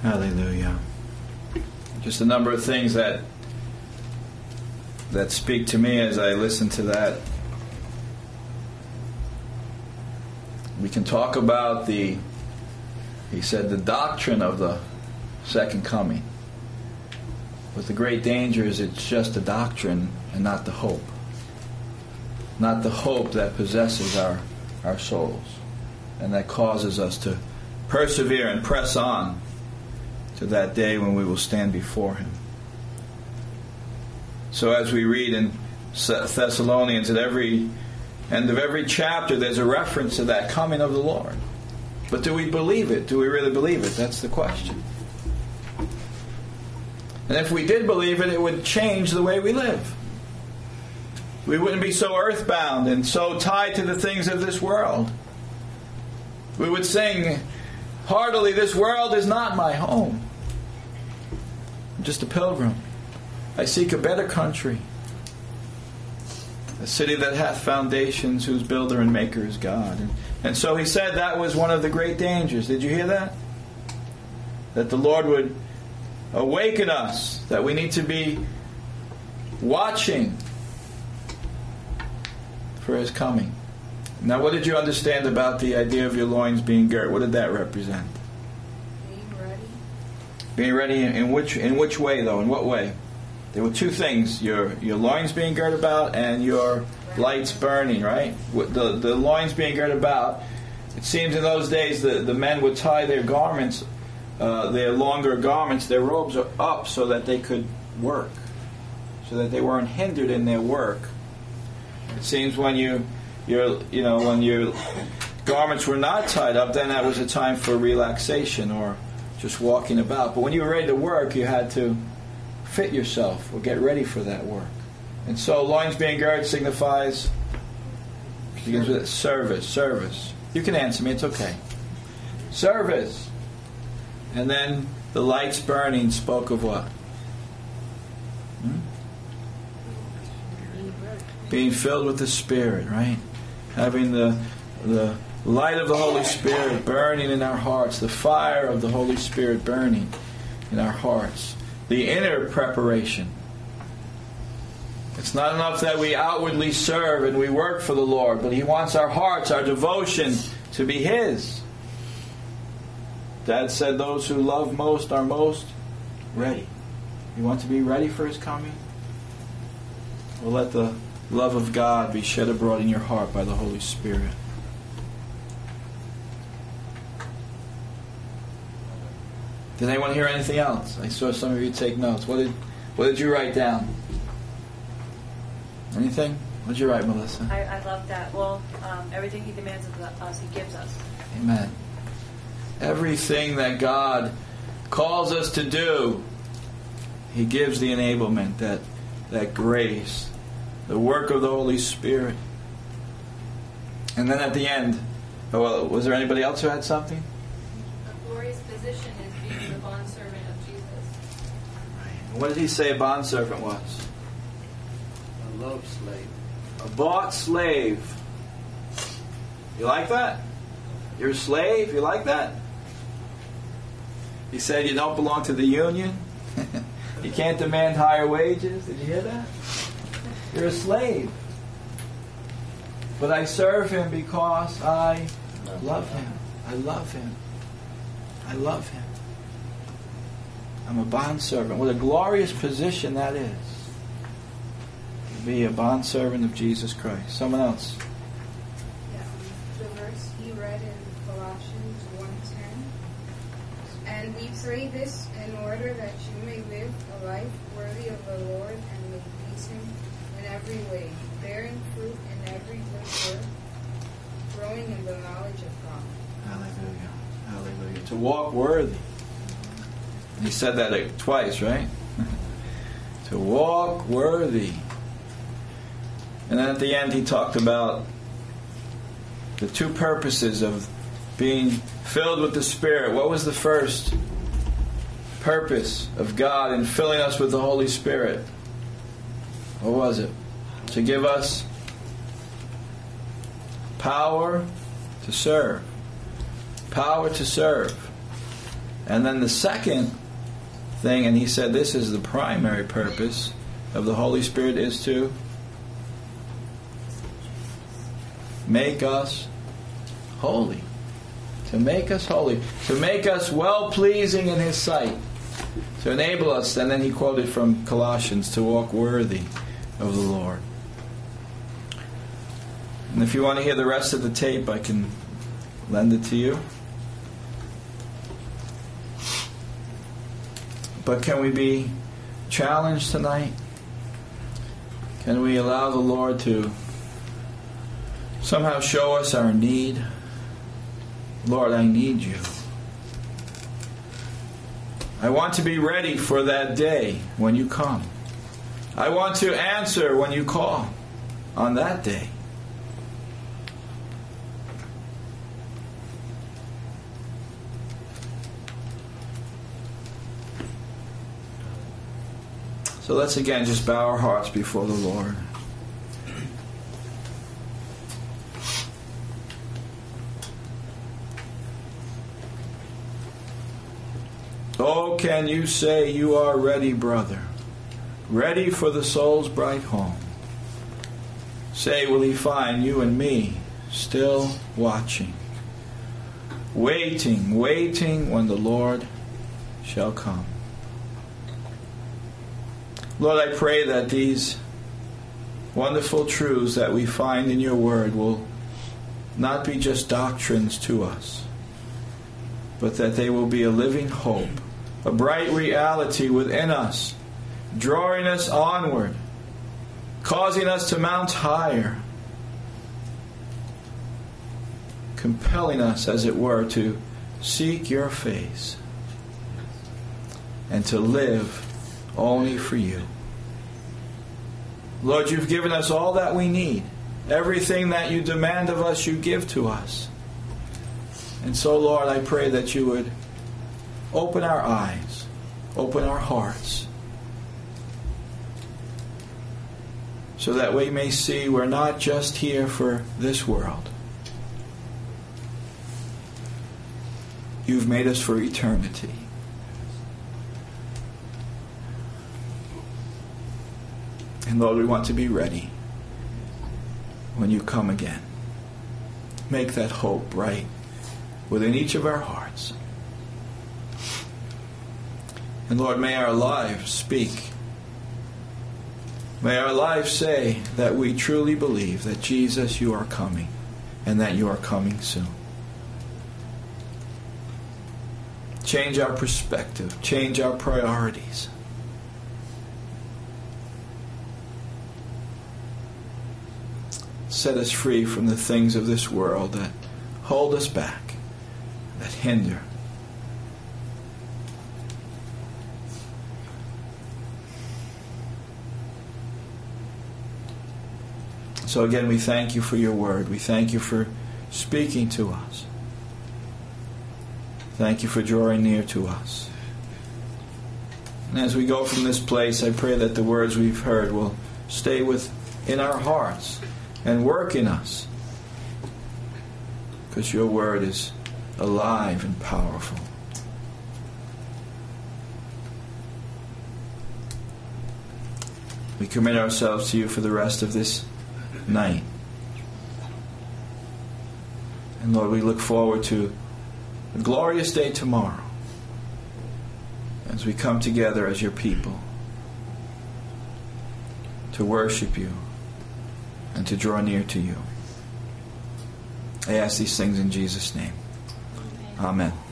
Hallelujah. Just a number of things that speak to me as I listen to that. We can talk about he said, the doctrine of the second coming. But the great danger is it's just a doctrine and not the hope. Not the hope that possesses our souls and that causes us to persevere and press on to that day when we will stand before Him. So as we read in Thessalonians, at every end of every chapter, there's a reference to that coming of the Lord. But do we believe it? Do we really believe it? That's the question. And if we did believe it, it would change the way we live. We wouldn't be so earthbound and so tied to the things of this world. We would sing heartily, "This world is not my home. I'm just a pilgrim. I seek a better country. A city that hath foundations, whose builder and maker is God." And so he said that was one of the great dangers. Did you hear that? That the Lord would awaken us, that we need to be watching for His coming. Now, what did you understand about the idea of your loins being girt? What did that represent? Being ready. Being ready in which way, though? In what way? There were two things: your loins being girt about and your lights burning. Right? The loins being girt about. It seems in those days the men would tie their garments, their longer garments, their robes up so that they could work, so that they weren't hindered in their work. It seems when when your garments were not tied up, then that was a time for relaxation or just walking about. But when you were ready to work, you had to fit yourself or get ready for that work. And so loins being girt signifies, begins with service. You can answer me, it's okay. Service. And then the lights burning spoke of what? Being filled with the Spirit, right? Having the light of the Holy Spirit burning in our hearts, the fire of the Holy Spirit burning in our hearts. The inner preparation. It's not enough that we outwardly serve and we work for the Lord, but He wants our hearts, our devotion to be His. Dad said those who love most are most ready. You want to be ready for His coming? Well, let the love of God be shed abroad in your heart by the Holy Spirit. Did anyone hear anything else? I saw some of you take notes. What did you write down? Anything? What did you write, Melissa? I love that. Well, everything He demands of us, He gives us. Amen. Everything that God calls us to do, He gives the enablement, that grace, the work of the Holy Spirit. And then at the end, was there anybody else who had something? A glorious position is being the bondservant of Jesus. Right. What did He say a bondservant was? A love slave. A bought slave. You like that? You're a slave? You like that? He said you don't belong to the union. You can't demand higher wages. Did you hear that? You're a slave. But I serve Him because I love Him. I love Him. I love Him. I'm a bondservant. What a glorious position that is. To be a bondservant of Jesus Christ. Someone else. Yeah, the verse he read in Colossians 1:10. And we pray this in order that you may live a life worthy of the Lord and may please Him in every way, bearing fruit in every good work, growing in the knowledge of God. Hallelujah. Hallelujah. To walk worthy. He said that twice, right? To walk worthy. And then at the end he talked about the two purposes of being filled with the Spirit. What was the first purpose of God in filling us with the Holy Spirit? What was it? To give us power to serve. Power to serve. And then the second thing, and he said this is the primary purpose of the Holy Spirit, is to make us holy. To make us holy. To make us well-pleasing in His sight. To enable us, and then he quoted from Colossians, to walk worthy of the Lord. And if you want to hear the rest of the tape, I can lend it to you. But can we be challenged tonight? Can we allow the Lord to somehow show us our need? Lord, I need you. I want to be ready for that day when you come. I want to answer when you call on that day. So let's again just bow our hearts before the Lord. Oh, can you say you are ready, brother? Ready for the soul's bright home? Say, will he find you and me still watching? Waiting, waiting when the Lord shall come. Lord, I pray that these wonderful truths that we find in your word will not be just doctrines to us, but that they will be a living hope, a bright reality within us, drawing us onward, causing us to mount higher, compelling us, as it were, to seek your face and to live only for you. Lord, you've given us all that we need. Everything that you demand of us, you give to us. And so, Lord, I pray that you would open our eyes, open our hearts, so that we may see we're not just here for this world. You've made us for eternity. And Lord, we want to be ready when you come again. Make that hope bright within each of our hearts. And Lord, may our lives speak. May our lives say that we truly believe that Jesus, you are coming, and that you are coming soon. Change our perspective. Change our priorities. Set us free from the things of this world that hold us back, that hinder. So again, we thank you for your word. We thank you for speaking to us. Thank you for drawing near to us. And as we go from this place, I pray that the words we've heard will stay in our hearts and work in us, because your word is alive and powerful. We commit ourselves to you for the rest of this night. And Lord, we look forward to a glorious day tomorrow as we come together as your people to worship you and to draw near to you. I ask these things in Jesus' name. Amen.